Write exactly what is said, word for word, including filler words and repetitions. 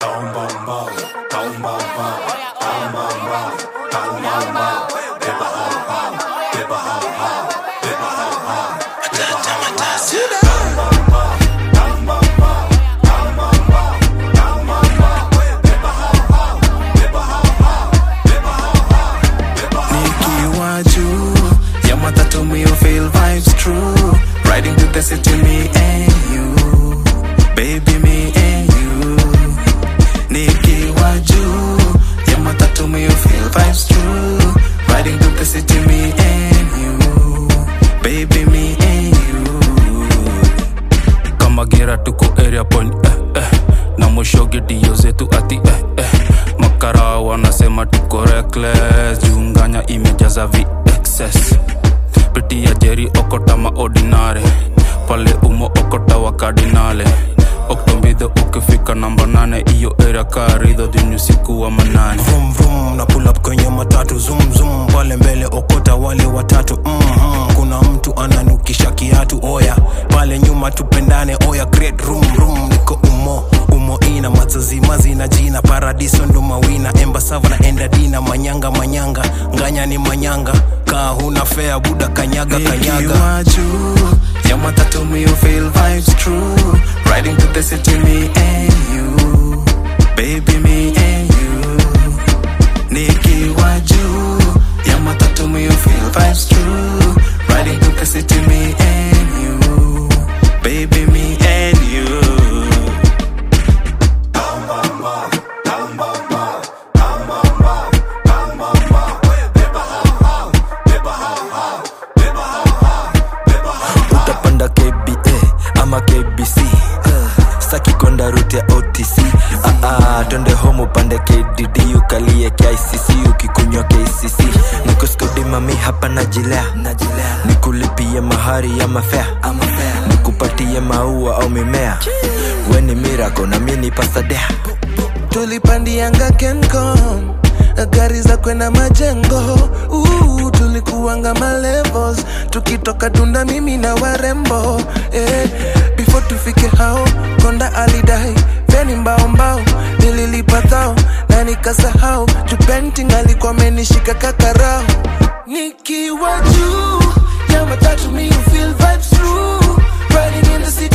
Boom boom boom, boom boom boom, boom boom boom, boom boom boom. Dip a ho ho, dip a ho ho, dip a ho ho, dip a ho ho. Boom boom boom, boom boom boom, boom boom boom, boom boom boom. Dip a ho ho, dip a ho ho, dip a ho ho, dip a ho ho. Nikiwa juu ya matatu me you feel vibes true. Riding to the city me and you, baby me and you. Nikiwa juu ya matatu me you feel vibes true. Riding to the city me and you, baby me and you. Kama gira tuko area point eh eh, na mwisho gidi yozetu ati eh eh. Makara wanasema tuko reckless, junganya imejaza V X S. Piti ya Jerry okota ma ordinary, pale umo okota wa cardinale. Oktombidho ukifika namba nane, iyo area karido dinu siku wa manane. Vroom vroom na pull up kwenye matatu zoom zoom, pale mbele okota wale watatu. Mhm, kuna mtu ananukisha kiatu oya, pale nyuma tupendane oya. Great room room niko umo umo ina mazazi mazi na jina paradiso ndo mawina. Embasava na enda dina manyanga manyanga, nganya ni manyanga. Kaa huna fea buda kanyaga kanyaga. Nikiwa juu ya matatu me you feel vibes true. Riding to the city me and you, baby me and you. Nikiwa juu ya matatu me you feel vibes true. Riding to the city me and you, baby me and you. Boom boom boom, boom boom boom, boom boom boom, boom boom boom. Dip a ho ho, dip a ho ho, dip a ho ho, dip a ho ho. Utapanda K B A ama K B C, saki konda route ya O T C. Ah ah, twende home upande K D D, ukalie K I C C, ukikunywa K C C. Niko skodi mami hapa najilea, nikulipie mahari ya mafea, nikupatie maua au mimea. We ni miracle na mimi ni pasadea. Tulipandianga Kencom, gari za kwenda majengo. uh, Tulikuanga malevels, tukitoka tunda mimi na warembo eh. Before tufike hao, konda alidai veni mbao mbao. Nililipa thao na nikasahau, jupenting alikuwa menishika kakarao. Nikiwa juu ya matatu me you feel vibes true. Riding in the city